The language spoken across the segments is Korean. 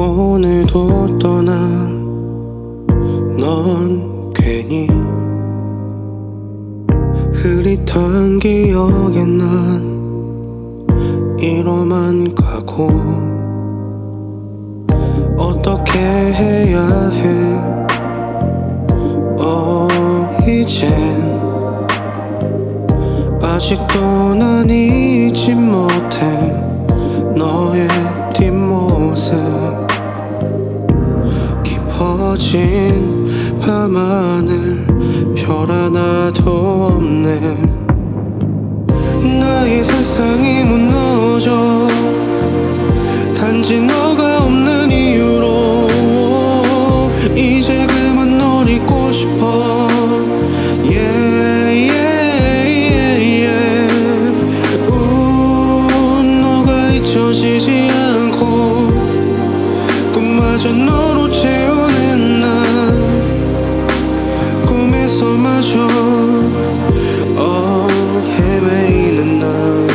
오늘도 떠난 넌 괜히 흐릿한 기억에 난 이로만 가고 어떻게 해야 해 이젠 아직도 난 잊지 못해 너의 뒷모습 깊어진 밤하늘 별 하나도 없네 나의 세상이 무너져 단지 너가 없는 이유로 이제 그만 널 잊고 싶어 너가 잊혀지지 않고 꿈마저 너로 채우는 나 꿈에서마저 헤매이는 나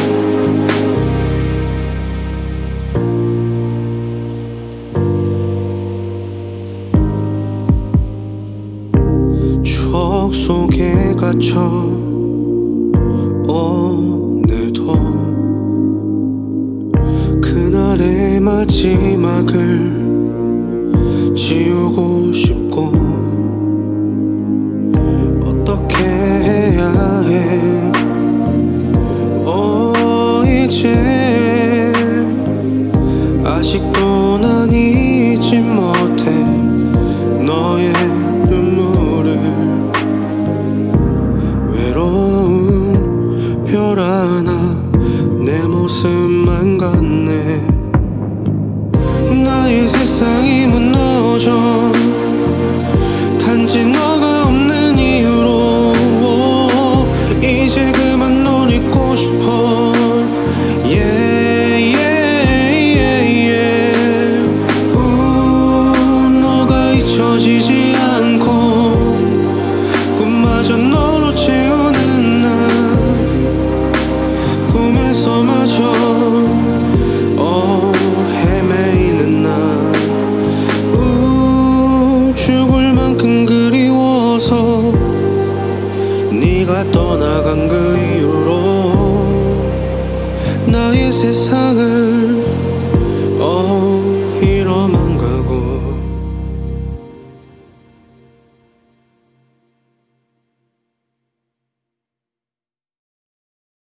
추억 속에 갇혀 오늘도 그날의 마지막을 지우고 싶고 어떻게 해야 해 이제 아직도 난 잊지 못해 너의 눈물을 외로운 별 하나 내 모습만 같네 나의 세상이 무너져 단지 너가 없는 이유로 이제 그만 널 잊고 싶어 너가 잊혀지지 않고 꿈마저 너로 채우는 나 꿈에서마저 헤매이는 나 죽을 만큼 그리워서 네가 떠나간 그 이후로 나의 세상을